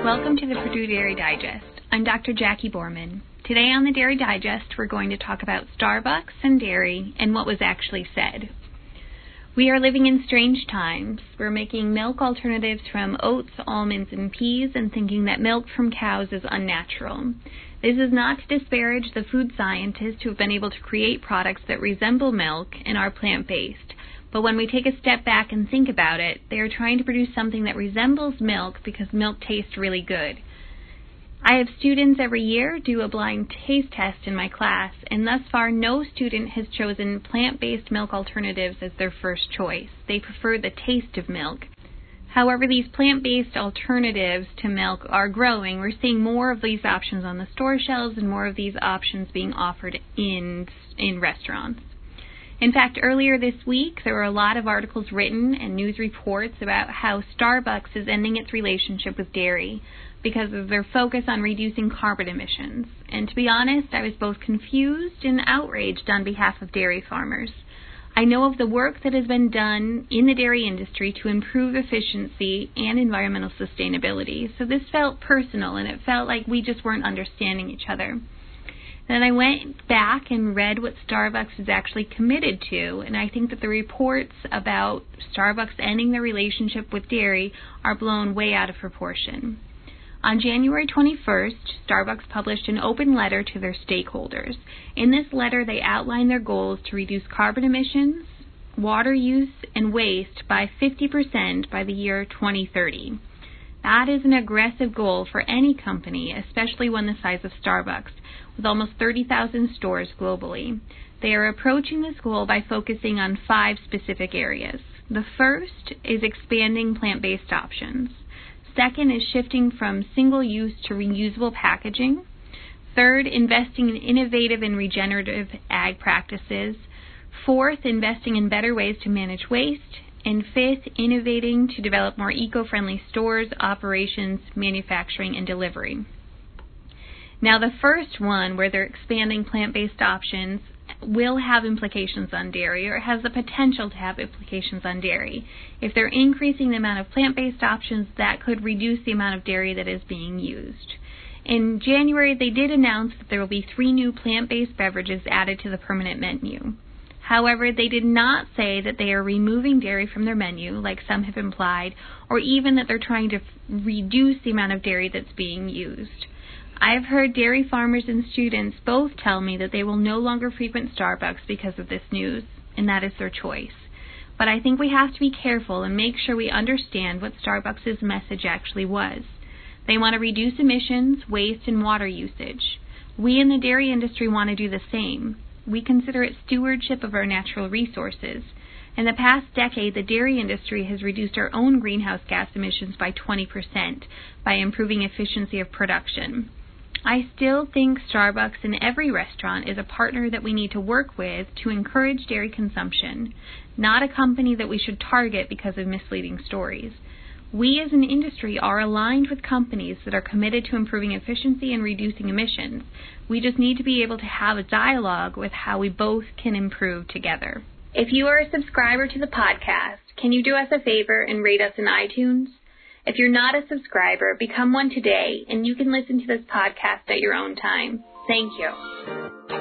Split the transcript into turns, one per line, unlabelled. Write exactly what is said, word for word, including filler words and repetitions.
Welcome to the Purdue Dairy Digest. I'm Doctor Jackie Borman. Today on the Dairy Digest, we're going to talk about Starbucks and dairy and what was actually said. We are living in strange times. We're making milk alternatives from oats, almonds, and peas and thinking that milk from cows is unnatural. This is not to disparage the food scientists who have been able to create products that resemble milk and are plant-based. But when we take a step back and think about it, they are trying to produce something that resembles milk because milk tastes really good. I have students every year do a blind taste test in my class, and thus far no student has chosen plant-based milk alternatives as their first choice. They prefer the taste of milk. However, these plant-based alternatives to milk are growing. We're seeing more of these options on the store shelves and more of these options being offered in, in restaurants. In fact, earlier this week, there were a lot of articles written and news reports about how Starbucks is ending its relationship with dairy because of their focus on reducing carbon emissions. And to be honest, I was both confused and outraged on behalf of dairy farmers. I know of the work that has been done in the dairy industry to improve efficiency and environmental sustainability, so this felt personal and it felt like we just weren't understanding each other. Then I went back and read what Starbucks is actually committed to, and I think that the reports about Starbucks ending their relationship with dairy are blown way out of proportion. On January twenty-first, Starbucks published an open letter to their stakeholders. In this letter, they outlined their goals to reduce carbon emissions, water use, and waste by fifty percent by the year twenty thirty. That is an aggressive goal for any company, especially one the size of Starbucks, with almost thirty thousand stores globally. They are approaching this goal by focusing on five specific areas. The first is expanding plant-based options. Second is shifting from single-use to reusable packaging. Third, investing in innovative and regenerative ag practices. Fourth, investing in better ways to manage waste. And fifth, innovating to develop more eco-friendly stores, operations, manufacturing, and delivery. Now, the first one, where they're expanding plant-based options, will have implications on dairy, or has the potential to have implications on dairy. If they're increasing the amount of plant-based options, that could reduce the amount of dairy that is being used. In January, they did announce that there will be three new plant-based beverages added to the permanent menu. However, they did not say that they are removing dairy from their menu, like some have implied, or even that they're trying to f- reduce the amount of dairy that's being used. I've heard dairy farmers and students both tell me that they will no longer frequent Starbucks because of this news, and that is their choice. But I think we have to be careful and make sure we understand what Starbucks' message actually was. They want to reduce emissions, waste, and water usage. We in the dairy industry want to do the same. We consider it stewardship of our natural resources. In the past decade, the dairy industry has reduced our own greenhouse gas emissions by twenty percent by improving efficiency of production. I still think Starbucks in every restaurant is a partner that we need to work with to encourage dairy consumption, not a company that we should target because of misleading stories. We as an industry are aligned with companies that are committed to improving efficiency and reducing emissions. We just need to be able to have a dialogue with how we both can improve together. If you are a subscriber to the podcast, can you do us a favor and rate us in iTunes? If you're not a subscriber, become one today, and you can listen to this podcast at your own time. Thank you.